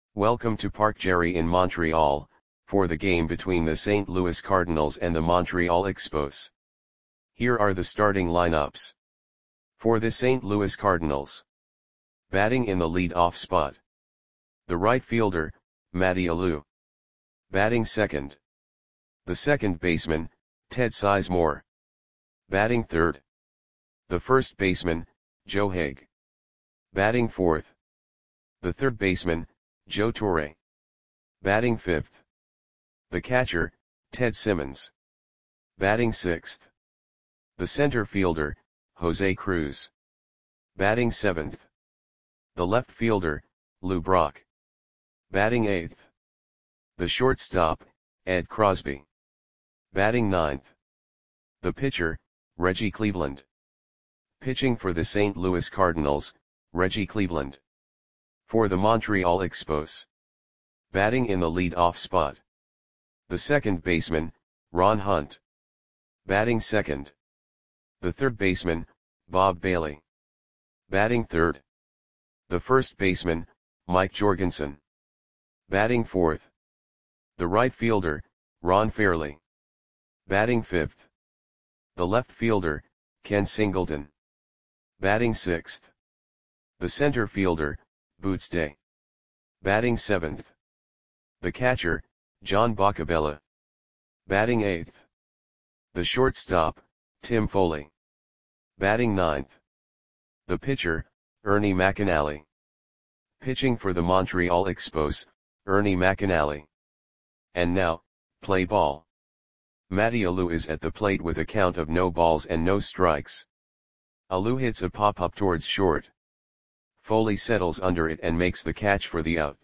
Welcome to Parc Gerry in Montreal, for the game between the St. Louis Cardinals and the Montreal Expos. Here are the starting lineups. For the St. Louis Cardinals. Batting in the lead-off spot. The right fielder, Matty Alou. Batting second. The second baseman, Ted Sizemore. Batting third. The first baseman, Joe Hague. Batting fourth. The third baseman, Joe Torre. Batting fifth. The catcher, Ted Simmons. Batting sixth. The center fielder, Jose Cruz. Batting seventh. The left fielder, Lou Brock. Batting eighth. The shortstop, Ed Crosby. Batting ninth. The pitcher, Reggie Cleveland. Pitching for the St. Louis Cardinals, Reggie Cleveland. For the Montreal Expos. Batting in the lead-off spot. The second baseman, Ron Hunt. Batting second. The third baseman, Bob Bailey. Batting third. The first baseman, Mike Jorgensen. Batting fourth. The right fielder, Ron Fairly. Batting fifth. The left fielder, Ken Singleton. Batting sixth. The center fielder, Boots Day. Batting seventh. The catcher, John Boccabella. Batting eighth. The shortstop, Tim Foley. Batting ninth. The pitcher, Ernie McAnally. Pitching for the Montreal Expos, Ernie McAnally. And now, play ball. Matty Alou is at the plate with a count of no balls and no strikes. Alou hits a pop-up towards short. Foley settles under it and makes the catch for the out.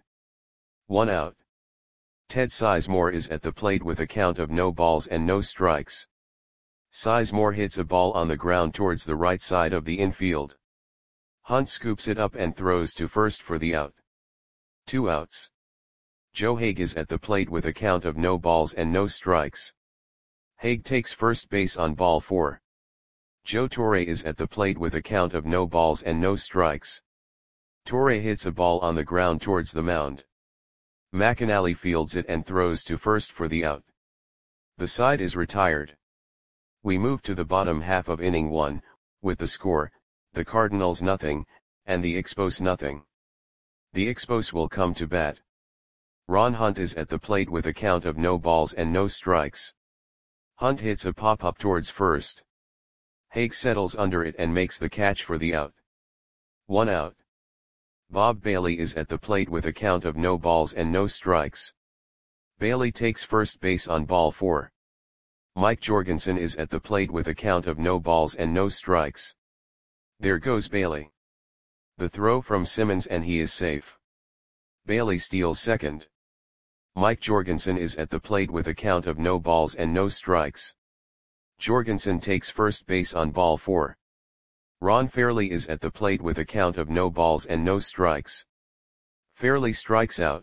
1 out. Ted Sizemore is at the plate with a count of no balls and no strikes. Sizemore hits a ball on the ground towards the right side of the infield. Hunt scoops it up and throws to first for the out. 2 outs. Joe Hague is at the plate with a count of no balls and no strikes. Hague takes first base on ball 4. Joe Torre is at the plate with a count of no balls and no strikes. Torre hits a ball on the ground towards the mound. McAnally fields it and throws to first for the out. The side is retired. We move to the bottom half of inning 1, with the score, the Cardinals nothing, and the Expos nothing. The Expos will come to bat. Ron Hunt is at the plate with a count of no balls and no strikes. Hunt hits a pop-up towards first. Hague settles under it and makes the catch for the out. 1 out. Bob Bailey is at the plate with a count of no balls and no strikes. Bailey takes first base on ball 4. Mike Jorgensen is at the plate with a count of no balls and no strikes. There goes Bailey. The throw from Simmons and he is safe. Bailey steals second. Mike Jorgensen is at the plate with a count of no balls and no strikes. Jorgensen takes first base on ball 4. Ron Fairly is at the plate with a count of no balls and no strikes. Fairly strikes out.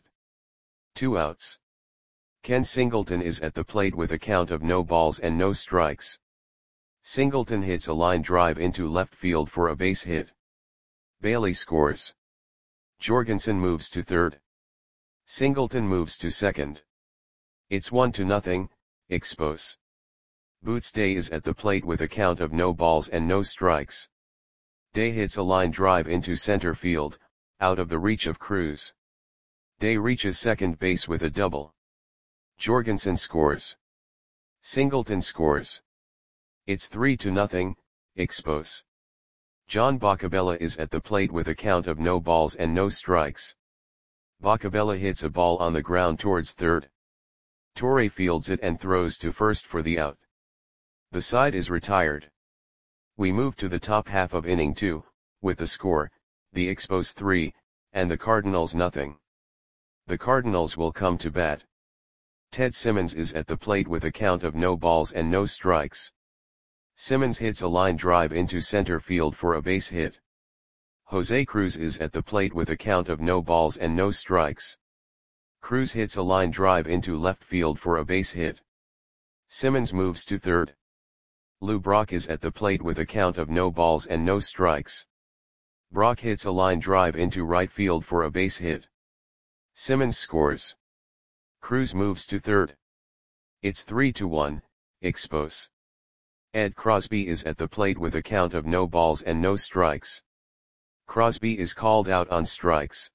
2 outs. Ken Singleton is at the plate with a count of no balls and no strikes. Singleton hits a line drive into left field for a base hit. Bailey scores. Jorgensen moves to third. Singleton moves to second. It's 1-0, Expos. Boots Day is at the plate with a count of no balls and no strikes. Day hits a line drive into center field, out of the reach of Cruz. Day reaches second base with a double. Jorgensen scores. Singleton scores. It's 3-0, Expos. John Boccabella is at the plate with a count of no balls and no strikes. Boccabella hits a ball on the ground towards third. Torre fields it and throws to first for the out. The side is retired. We move to the top half of inning 2, with the score, the Expos 3, and the Cardinals nothing. The Cardinals will come to bat. Ted Simmons is at the plate with a count of no balls and no strikes. Simmons hits a line drive into center field for a base hit. Jose Cruz is at the plate with a count of no balls and no strikes. Cruz hits a line drive into left field for a base hit. Simmons moves to third. Lou Brock is at the plate with a count of no balls and no strikes. Brock hits a line drive into right field for a base hit. Simmons scores. Cruz moves to third. It's 3-1, Expos. Ed Crosby is at the plate with a count of no balls and no strikes. Crosby is called out on strikes.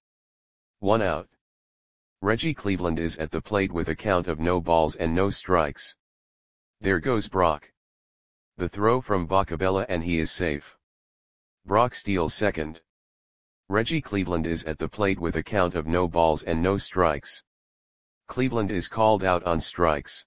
1 out. Reggie Cleveland is at the plate with a count of no balls and no strikes. There goes Brock. The throw from Boccabella and he is safe. Brock steals second. Reggie Cleveland is at the plate with a count of no balls and no strikes. Cleveland is called out on strikes.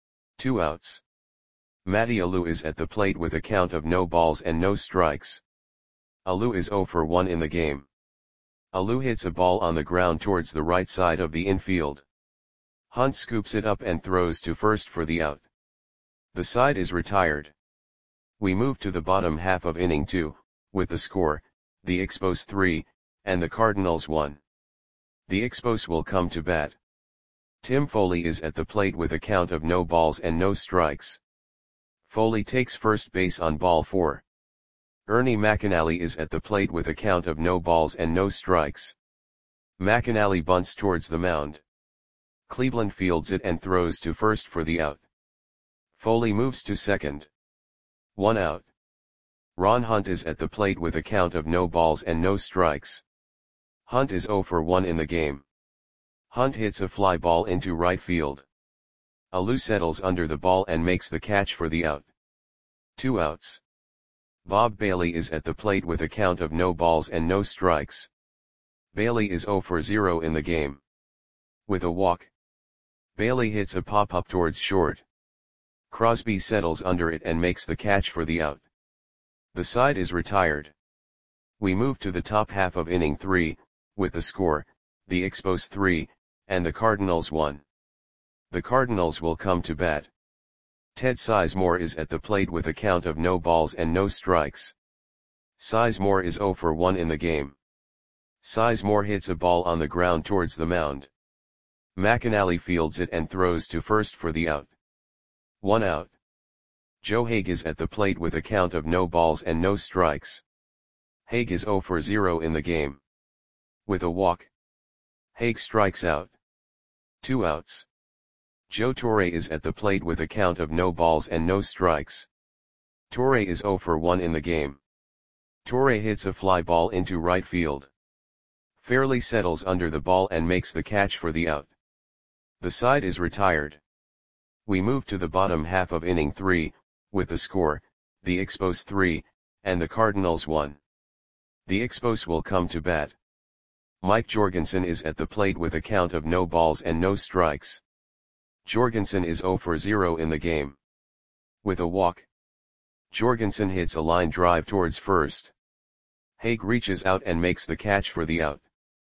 2 outs. Matty Alou is at the plate with a count of no balls and no strikes. Alou is 0 for 1 in the game. Alou hits a ball on the ground towards the right side of the infield. Hunt scoops it up and throws to first for the out. The side is retired. We move to the bottom half of inning 2, with the score, the Expos 3, and the Cardinals 1. The Expos will come to bat. Tim Foley is at the plate with a count of no balls and no strikes. Foley takes first base on ball 4. Ernie McAnally is at the plate with a count of no balls and no strikes. McAnally bunts towards the mound. Cleveland fields it and throws to first for the out. Foley moves to second. 1 out. Ron Hunt is at the plate with a count of no balls and no strikes. Hunt is 0 for 1 in the game. Hunt hits a fly ball into right field. Alou settles under the ball and makes the catch for the out. 2 outs. Bob Bailey is at the plate with a count of no balls and no strikes. Bailey is 0 for 0 in the game. With a walk, Bailey hits a pop-up towards short. Crosby settles under it and makes the catch for the out. The side is retired. We move to the top half of inning 3, with the score, the Expos 3, and the Cardinals 1. The Cardinals will come to bat. Ted Sizemore is at the plate with a count of no balls and no strikes. Sizemore is 0 for 1 in the game. Sizemore hits a ball on the ground towards the mound. McAnally fields it and throws to first for the out. 1 out. Joe Hague is at the plate with a count of no balls and no strikes. Hague is 0 for 0 in the game. With a walk, Hague strikes out. 2 outs. Joe Torre is at the plate with a count of no balls and no strikes. Torre is 0 for 1 in the game. Torre hits a fly ball into right field. Fairley settles under the ball and makes the catch for the out. The side is retired. We move to the bottom half of inning 3, with the score, the Expos 3, and the Cardinals 1. The Expos will come to bat. Mike Jorgensen is at the plate with a count of no balls and no strikes. Jorgensen is 0 for 0 in the game. With a walk, Jorgensen hits a line drive towards first. Hague reaches out and makes the catch for the out.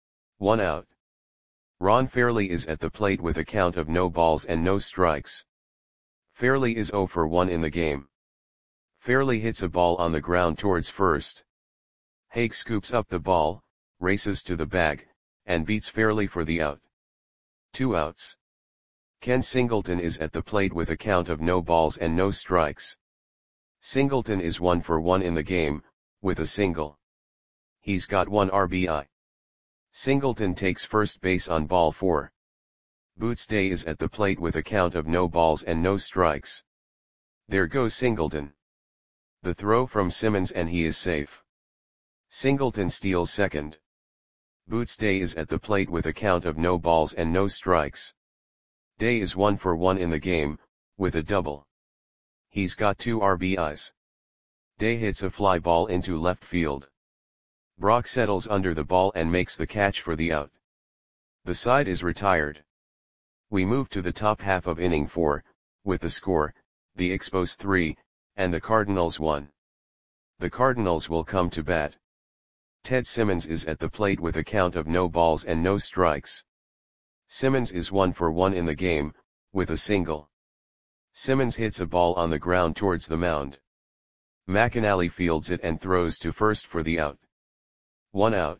1 out. Ron Fairley is at the plate with a count of no balls and no strikes. Fairley is 0 for 1 in the game. Fairley hits a ball on the ground towards first. Hague scoops up the ball, races to the bag, and beats Fairley for the out. 2 outs. Ken Singleton is at the plate with a count of no balls and no strikes. Singleton is 1 for 1 in the game, with a single. He's got 1 RBI. Singleton takes first base on ball 4. Boots Day is at the plate with a count of no balls and no strikes. There goes Singleton. The throw from Simmons and he is safe. Singleton steals second. Boots Day is at the plate with a count of no balls and no strikes. Day is 1 for 1 in the game, with a double. He's got 2 RBIs. Day hits a fly ball into left field. Brock settles under the ball and makes the catch for the out. The side is retired. We move to the top half of inning 4, with the score, the Expos 3, and the Cardinals 1. The Cardinals will come to bat. Ted Simmons is at the plate with a count of no balls and no strikes. Simmons is 1 for 1 in the game, with a single. Simmons hits a ball on the ground towards the mound. McAnally fields it and throws to first for the out. 1 out.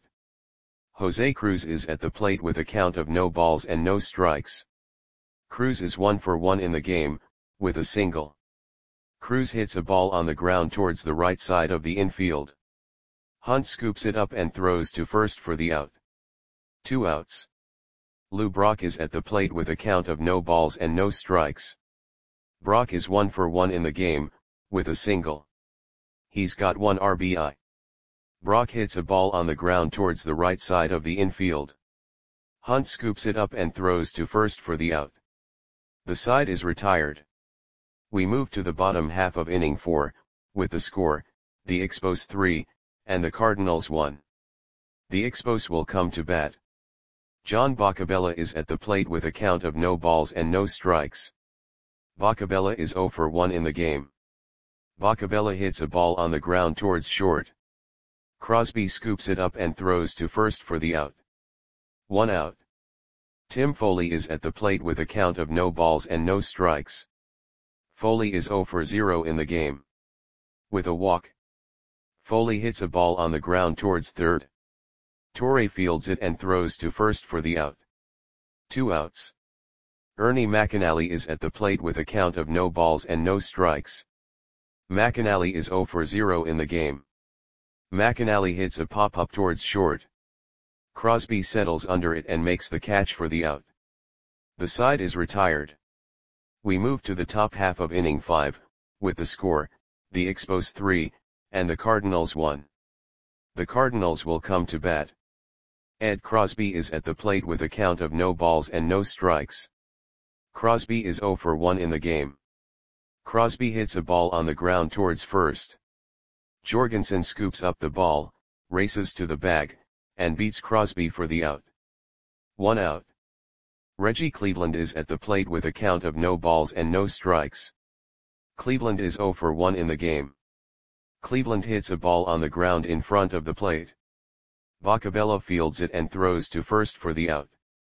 Jose Cruz is at the plate with a count of no balls and no strikes. Cruz is 1 for 1 in the game, with a single. Cruz hits a ball on the ground towards the right side of the infield. Hunt scoops it up and throws to first for the out. 2 outs. Lou Brock is at the plate with a count of no balls and no strikes. Brock is 1 for 1 in the game, with a single. He's got 1 RBI. Brock hits a ball on the ground towards the right side of the infield. Hunt scoops it up and throws to first for the out. The side is retired. We move to the bottom half of inning 4, with the score, the Expos 3, and the Cardinals 1. The Expos will come to bat. John Boccabella is at the plate with a count of no balls and no strikes. Boccabella is 0 for 1 in the game. Boccabella hits a ball on the ground towards short. Crosby scoops it up and throws to first for the out. 1 out. Tim Foley is at the plate with a count of no balls and no strikes. Foley is 0 for 0 in the game. With a walk. Foley hits a ball on the ground towards third. Torre fields it and throws to first for the out. 2 outs. Ernie McAnally is at the plate with a count of no balls and no strikes. McAnally is 0 for 0 in the game. McAnally hits a pop-up towards short. Crosby settles under it and makes the catch for the out. The side is retired. We move to the top half of inning 5, with the score, the Expos 3, and the Cardinals 1. The Cardinals will come to bat. Ed Crosby is at the plate with a count of no balls and no strikes. Crosby is 0 for 1 in the game. Crosby hits a ball on the ground towards first. Jorgensen scoops up the ball, races to the bag, and beats Crosby for the out. 1 out. Reggie Cleveland is at the plate with a count of no balls and no strikes. Cleveland is 0 for 1 in the game. Cleveland hits a ball on the ground in front of the plate. Boccabella fields it and throws to first for the out.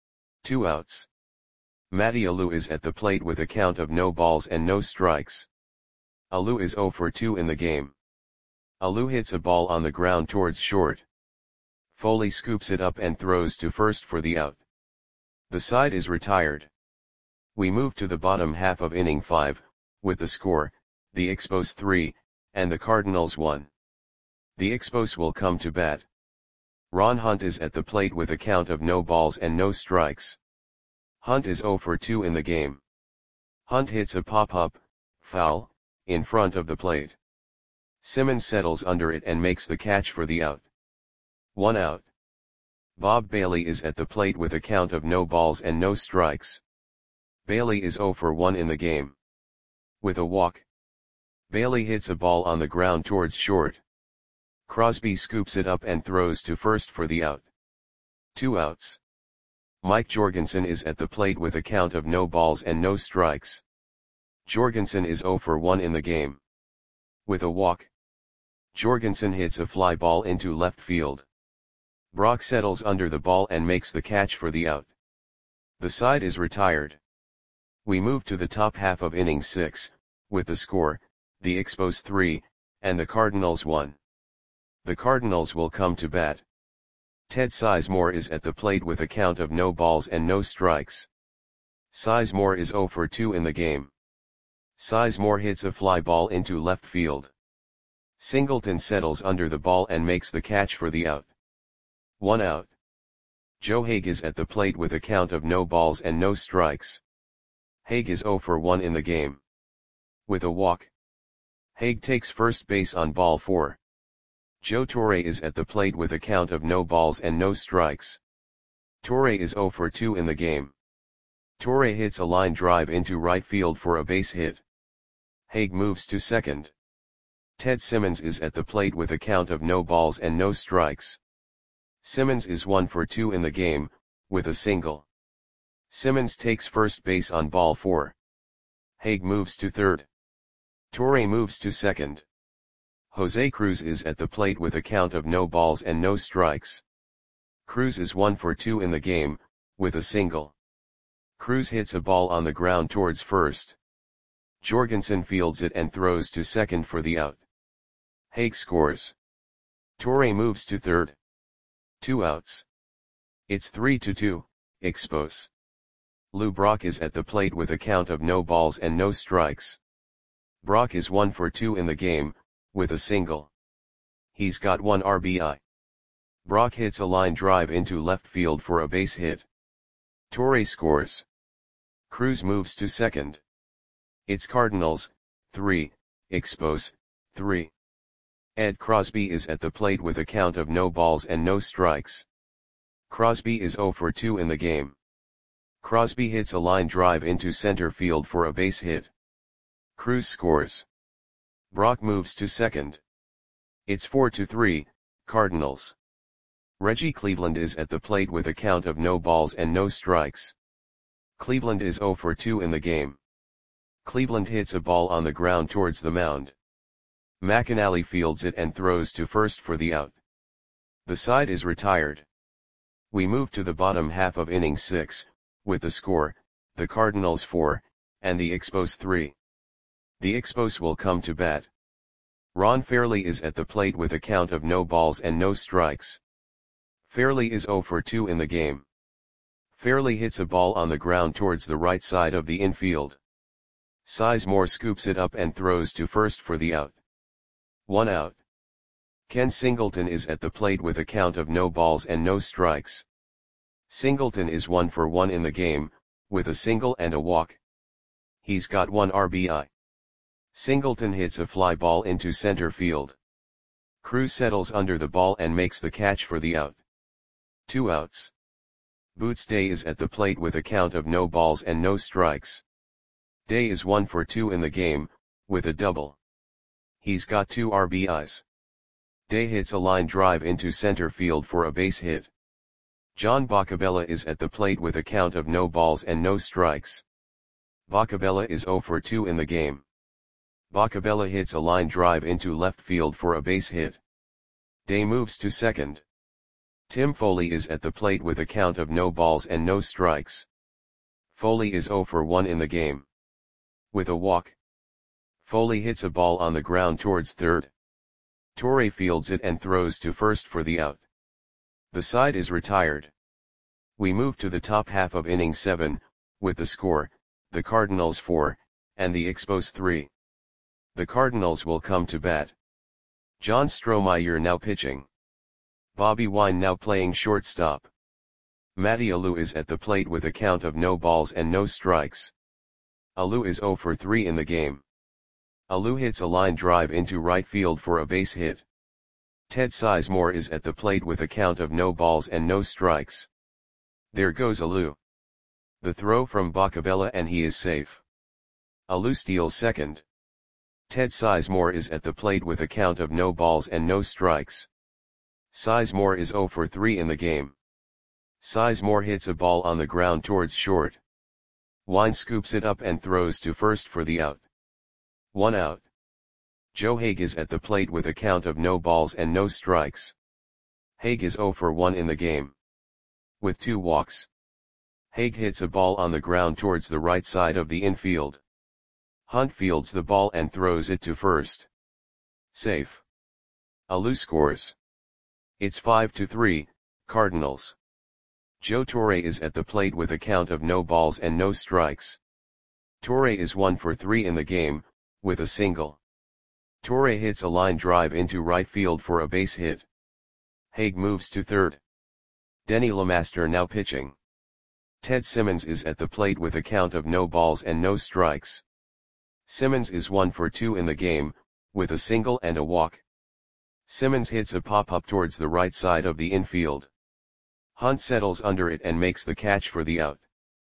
2 outs. Matty Alou is at the plate with a count of no balls and no strikes. Alou is 0 for 2 in the game. Alou hits a ball on the ground towards short. Foley scoops it up and throws to first for the out. The side is retired. We move to the bottom half of inning 5, with the score, the Expos 3, and the Cardinals 1. The Expos will come to bat. Ron Hunt is at the plate with a count of no balls and no strikes. Hunt is 0 for 2 in the game. Hunt hits a pop-up, foul, in front of the plate. Simmons settles under it and makes the catch for the out. 1 out. Bob Bailey is at the plate with a count of no balls and no strikes. Bailey is 0 for 1 in the game. With a walk. Bailey hits a ball on the ground towards short. Crosby scoops it up and throws to first for the out. 2 outs. Mike Jorgensen is at the plate with a count of no balls and no strikes. Jorgensen is 0 for 1 in the game. With a walk. Jorgensen hits a fly ball into left field. Brock settles under the ball and makes the catch for the out. The side is retired. We move to the top half of inning 6, with the score, the Expos 3, and the Cardinals 1. The Cardinals will come to bat. Ted Sizemore is at the plate with a count of no balls and no strikes. Sizemore is 0 for 2 in the game. Sizemore hits a fly ball into left field. Singleton settles under the ball and makes the catch for the out. 1 out. Joe Hague is at the plate with a count of no balls and no strikes. Hague is 0 for 1 in the game. With a walk. Hague takes first base on ball 4. Joe Torre is at the plate with a count of no balls and no strikes. Torre is 0 for 2 in the game. Torre hits a line drive into right field for a base hit. Hague moves to second. Ted Simmons is at the plate with a count of no balls and no strikes. Simmons is 1 for 2 in the game, with a single. Simmons takes first base on ball 4. Hague moves to third. Torre moves to second. Jose Cruz is at the plate with a count of no balls and no strikes. Cruz is 1 for 2 in the game, with a single. Cruz hits a ball on the ground towards first. Jorgensen fields it and throws to second for the out. Hague scores. Torre moves to third. 2 outs. It's 3-2, Expos. Lou Brock is at the plate with a count of no balls and no strikes. Brock is 1 for 2 in the game, with a single. He's got 1 RBI. Brock hits a line drive into left field for a base hit. Torre scores. Cruz moves to second. It's Cardinals, 3, Expos, 3. Ed Crosby is at the plate with a count of no balls and no strikes. Crosby is 0 for 2 in the game. Crosby hits a line drive into center field for a base hit. Cruz scores. Brock moves to second. It's 4-3, Cardinals. Reggie Cleveland is at the plate with a count of no balls and no strikes. Cleveland is 0 for 2 in the game. Cleveland hits a ball on the ground towards the mound. McAnally fields it and throws to first for the out. The side is retired. We move to the bottom half of inning 6, with the score, the Cardinals 4, and the Expos 3. The Expos will come to bat. Ron Fairly is at the plate with a count of no balls and no strikes. Fairly is 0 for 2 in the game. Fairly hits a ball on the ground towards the right side of the infield. Sizemore scoops it up and throws to first for the out. 1 out. Ken Singleton is at the plate with a count of no balls and no strikes. Singleton is 1 for 1 in the game, with a single and a walk. He's got 1 RBI. Singleton hits a fly ball into center field. Cruz settles under the ball and makes the catch for the out. 2 outs. Boots Day is at the plate with a count of no balls and no strikes. Day is 1 for 2 in the game, with a double. He's got 2 RBIs. Day hits a line drive into center field for a base hit. John Boccabella is at the plate with a count of no balls and no strikes. Boccabella is 0 for 2 in the game. Boccabella hits a line drive into left field for a base hit. Day moves to second. Tim Foley is at the plate with a count of no balls and no strikes. Foley is 0 for 1 in the game. With a walk. Foley hits a ball on the ground towards third. Torre fields it and throws to first for the out. The side is retired. We move to the top half of inning 7, with the score, the Cardinals 4, and the Expos 3. The Cardinals will come to bat. John Strohmeyer now pitching. Bobby Wine now playing shortstop. Matty Alou is at the plate with a count of no balls and no strikes. Alou is 0 for 3 in the game. Alou hits a line drive into right field for a base hit. Ted Sizemore is at the plate with a count of no balls and no strikes. There goes Alou. The throw from Boccabella and he is safe. Alou steals second. Ted Sizemore is at the plate with a count of no balls and no strikes. Sizemore is 0 for 3 in the game. Sizemore hits a ball on the ground towards short. Wine scoops it up and throws to first for the out. 1 out. Joe Hague is at the plate with a count of no balls and no strikes. Hague is 0 for 1 in the game. With 2 walks. Hague hits a ball on the ground towards the right side of the infield. Hunt fields the ball and throws it to first. Safe. Alou scores. It's 5-3, Cardinals. Joe Torre is at the plate with a count of no balls and no strikes. Torre is 1 for 3 in the game, with a single. Torre hits a line drive into right field for a base hit. Hague moves to third. Denny LeMaster now pitching. Ted Simmons is at the plate with a count of no balls and no strikes. Simmons is 1 for 2 in the game, with a single and a walk. Simmons hits a pop-up towards the right side of the infield. Hunt settles under it and makes the catch for the out.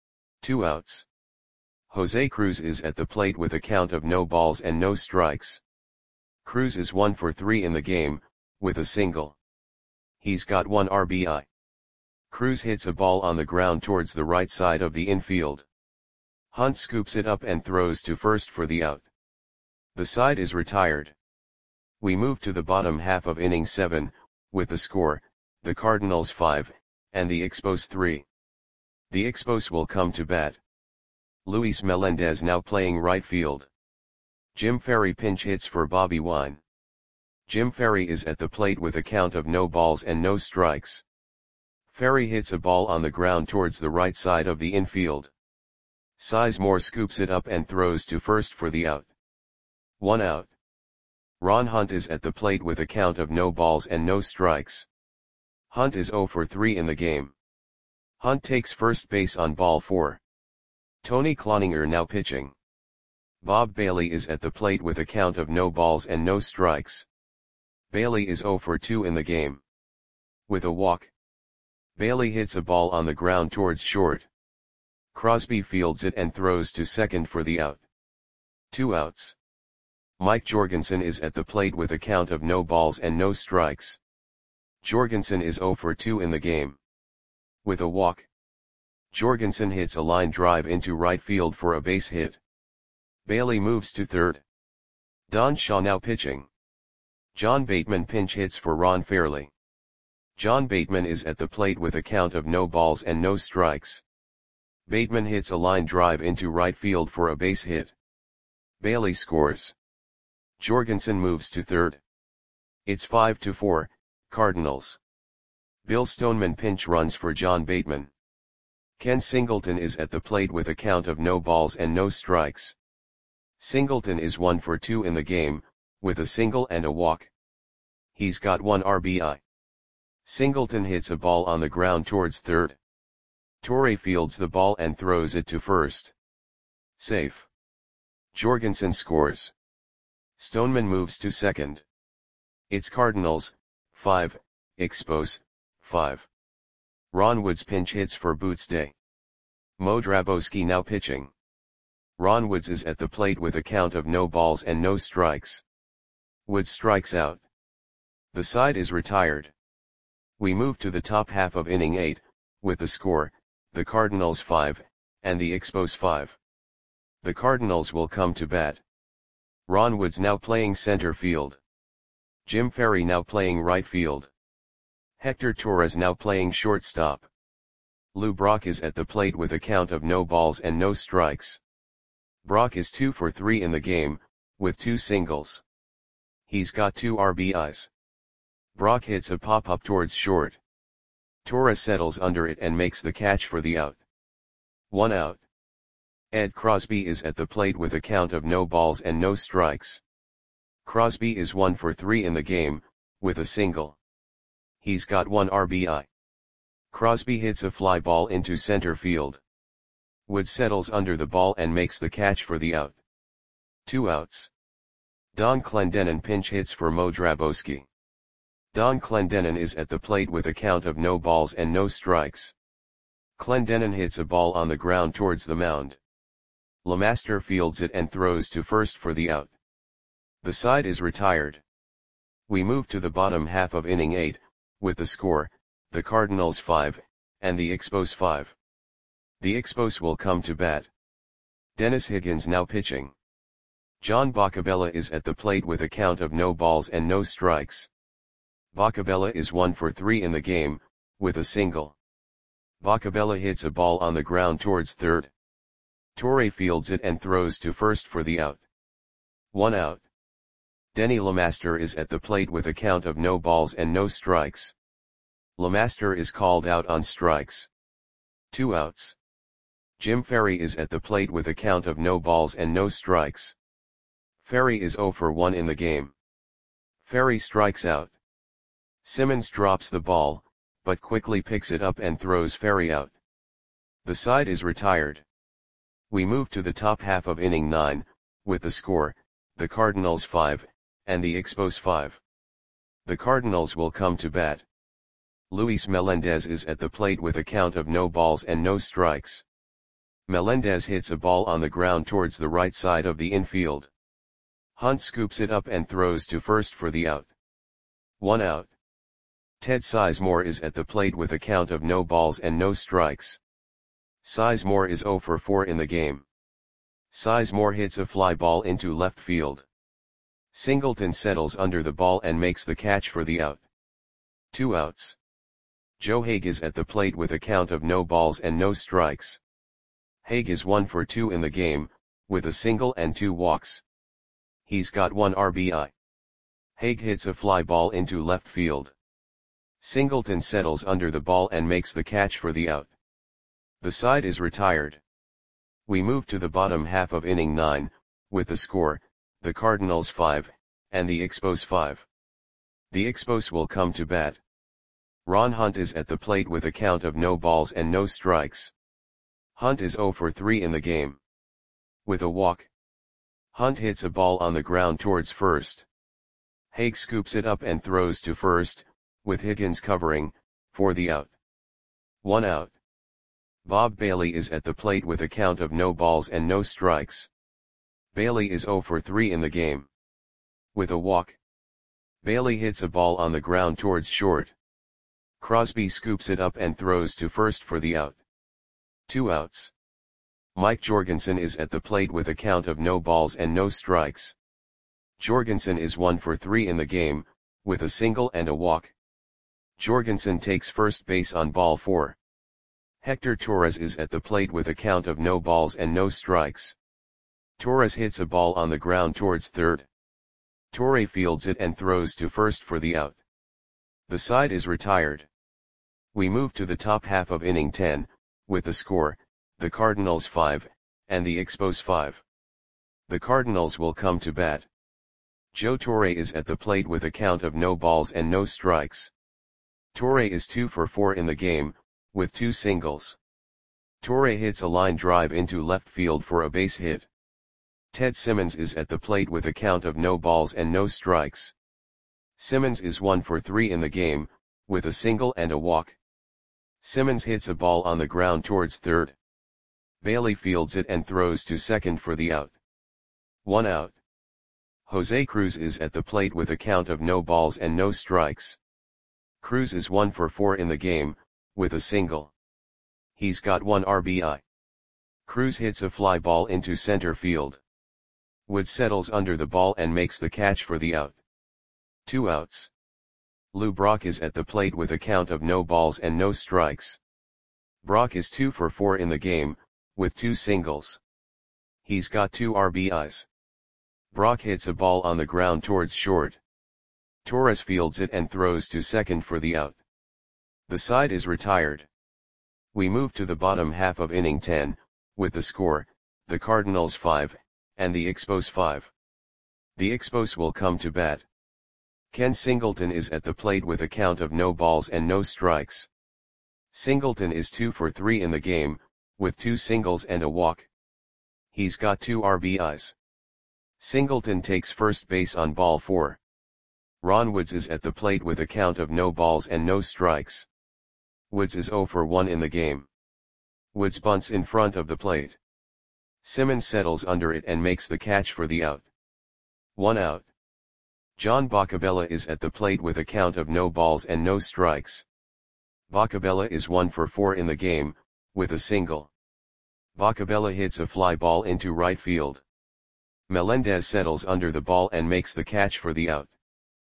2 outs. Jose Cruz is at the plate with a count of no balls and no strikes. Cruz is 1 for 3 in the game, with a single. He's got 1 RBI. Cruz hits a ball on the ground towards the right side of the infield. Hunt scoops it up and throws to first for the out. The side is retired. We move to the bottom half of inning 7, with the score, the Cardinals 5, and the Expos 3. The Expos will come to bat. Luis Melendez now playing right field. Jim Ferry pinch hits for Bobby Wine. Jim Ferry is at the plate with a count of no balls and no strikes. Ferry hits a ball on the ground towards the right side of the infield. Sizemore scoops it up and throws to first for the out. 1 out. Ron Hunt is at the plate with a count of no balls and no strikes. Hunt is 0 for 3 in the game. Hunt takes first base on ball 4. Tony Cloninger now pitching. Bob Bailey is at the plate with a count of no balls and no strikes. Bailey is 0 for 2 in the game. With a walk, Bailey hits a ball on the ground towards short. Crosby fields it and throws to second for the out. 2 outs. Mike Jorgensen is at the plate with a count of no balls and no strikes. Jorgensen is 0 for 2 in the game. With a walk, Jorgensen hits a line drive into right field for a base hit. Bailey moves to third. Don Shaw now pitching. John Bateman pinch hits for Ron Fairly. John Bateman is at the plate with a count of no balls and no strikes. Bateman hits a line drive into right field for a base hit. Bailey scores. Jorgensen moves to third. It's 5-4, Cardinals. Bill Stoneman pinch runs for John Bateman. Ken Singleton is at the plate with a count of no balls and no strikes. Singleton is 1 for 2 in the game, with a single and a walk. He's got 1 RBI. Singleton hits a ball on the ground towards third. Torre fields the ball and throws it to first. Safe. Jorgensen scores. Stoneman moves to second. It's Cardinals, 5, Expos, 5. Ron Woods pinch hits for Boots Day. Mo Drabowski now pitching. Ron Woods is at the plate with a count of no balls and no strikes. Woods strikes out. The side is retired. We move to the top half of inning 8, with the score, the Cardinals 5, and the Expos 5. The Cardinals will come to bat. Ron Woods now playing center field. Jim Ferry now playing right field. Hector Torres now playing shortstop. Lou Brock is at the plate with a count of no balls and no strikes. Brock is 2 for 3 in the game, with 2 singles. He's got 2 RBIs. Brock hits a pop-up towards short. Torres settles under it and makes the catch for the out. 1 out. Ed Crosby is at the plate with a count of no balls and no strikes. Crosby is 1 for 3 in the game, with a single. He's got 1 RBI. Crosby hits a fly ball into center field. Wood settles under the ball and makes the catch for the out. 2 outs. Don Clendenon pinch hits for Mo Drabowski. Don Clendenon is at the plate with a count of no balls and no strikes. Clendenon hits a ball on the ground towards the mound. LeMaster fields it and throws to first for the out. The side is retired. We move to the bottom half of inning 8, with the score, the Cardinals 5, and the Expos 5. The Expos will come to bat. Dennis Higgins now pitching. John Boccabella is at the plate with a count of no balls and no strikes. Boccabella is 1 for 3 in the game, with a single. Boccabella hits a ball on the ground towards third. Torre fields it and throws to first for the out. 1 out. Denny LeMaster is at the plate with a count of no balls and no strikes. LeMaster is called out on strikes. 2 outs. Jim Ferry is at the plate with a count of no balls and no strikes. Ferry is 0 for 1 in the game. Ferry strikes out. Simmons drops the ball, but quickly picks it up and throws Ferry out. The side is retired. We move to the top half of inning 9, with the score, the Cardinals 5, and the Expos 5. The Cardinals will come to bat. Luis Melendez is at the plate with a count of no balls and no strikes. Melendez hits a ball on the ground towards the right side of the infield. Hunt scoops it up and throws to first for the out. 1 out. Ted Sizemore is at the plate with a count of no balls and no strikes. Sizemore is 0 for 4 in the game. Sizemore hits a fly ball into left field. Singleton settles under the ball and makes the catch for the out. 2 outs. Joe Hague is at the plate with a count of no balls and no strikes. Hague is 1 for 2 in the game, with a single and 2 walks. He's got 1 RBI. Hague hits a fly ball into left field. Singleton settles under the ball and makes the catch for the out. The side is retired. We move to the bottom half of inning 9, with the score, the Cardinals 5, and the Expos 5. The Expos will come to bat. Ron Hunt is at the plate with a count of no balls and no strikes. Hunt is 0 for 3 in the game. With a walk. Hunt hits a ball on the ground towards first. Haig scoops it up and throws to first, with Higgins covering, for the out. 1 out. Bob Bailey is at the plate with a count of no balls and no strikes. Bailey is 0 for 3 in the game. With a walk. Bailey hits a ball on the ground towards short. Crosby scoops it up and throws to first for the out. 2 outs. Mike Jorgensen is at the plate with a count of no balls and no strikes. Jorgensen is 1 for 3 in the game, with a single and a walk. Jorgensen takes first base on ball 4. Hector Torres is at the plate with a count of no balls and no strikes. Torres hits a ball on the ground towards third. Torre fields it and throws to first for the out. The side is retired. We move to the top half of inning 10, with the score, the Cardinals 5, and the Expos 5. The Cardinals will come to bat. Joe Torre is at the plate with a count of no balls and no strikes. Torre is 2 for 4 in the game, with 2 singles. Torre hits a line drive into left field for a base hit. Ted Simmons is at the plate with a count of no balls and no strikes. Simmons is 1 for 3 in the game, with a single and a walk. Simmons hits a ball on the ground towards third. Bailey fields it and throws to second for the out. 1 out. Jose Cruz is at the plate with a count of no balls and no strikes. Cruz is 1 for 4 in the game, with a single. He's got 1 RBI. Cruz hits a fly ball into center field. Wood settles under the ball and makes the catch for the out. 2 outs. Lou Brock is at the plate with a count of no balls and no strikes. Brock is 2 for 4 in the game, with 2 singles. He's got 2 RBIs. Brock hits a ball on the ground towards short. Torres fields it and throws to second for the out. The side is retired. We move to the bottom half of inning 10, with the score, the Cardinals 5, and the Expos 5. The Expos will come to bat. Ken Singleton is at the plate with a count of no balls and no strikes. Singleton is 2 for 3 in the game, with 2 singles and a walk. He's got 2 RBIs. Singleton takes first base on ball 4. Ron Woods is at the plate with a count of no balls and no strikes. Woods is 0 for 1 in the game. Woods bunts in front of the plate. Simmons settles under it and makes the catch for the out. 1 out. John Boccabella is at the plate with a count of no balls and no strikes. Boccabella is 1 for 4 in the game, with a single. Boccabella hits a fly ball into right field. Melendez settles under the ball and makes the catch for the out.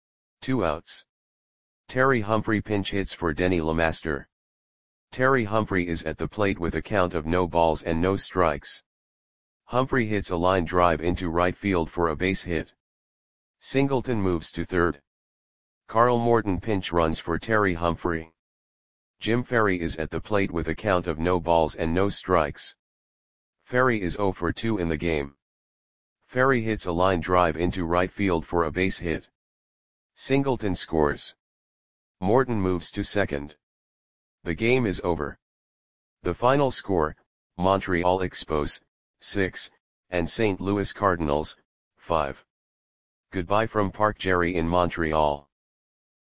2 outs. Terry Humphrey pinch hits for Denny LeMaster. Terry Humphrey is at the plate with a count of no balls and no strikes. Humphrey hits a line drive into right field for a base hit. Singleton moves to third. Carl Morton pinch runs for Terry Humphrey. Jim Ferry is at the plate with a count of no balls and no strikes. Ferry is 0 for 2 in the game. Ferry hits a line drive into right field for a base hit. Singleton scores. Morton moves to second. The game is over. The final score, Montreal Expos, 6, and St. Louis Cardinals, 5. Goodbye from Park Jerry in Montreal.